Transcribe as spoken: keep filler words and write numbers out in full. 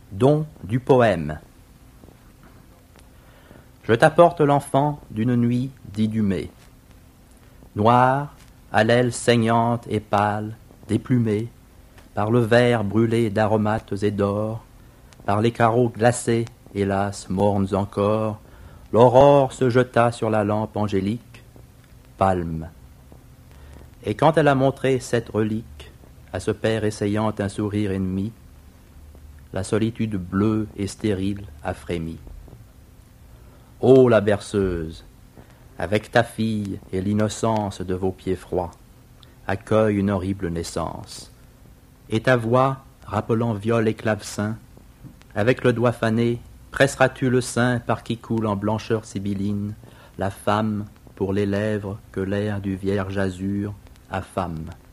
Don du poème. Je t'apporte l'enfant d'une nuit dit du mai. Noir, à l'aile saignante et pâle, déplumé, par le verre brûlé d'aromates et d'or, par les carreaux glacés, hélas, mornes encore, l'aurore se jeta sur la lampe angélique, palme. Et quand elle a montré cette relique, à ce père essayant un sourire ennemi, la solitude bleue et stérile a frémi. Ô la berceuse, avec ta fille et l'innocence de vos pieds froids, accueille une horrible naissance. Et ta voix, rappelant viol et clavecin, avec le doigt fané, presseras-tu le sein par qui coule en blancheur sibylline la femme pour les lèvres que l'air du vierge azur affame.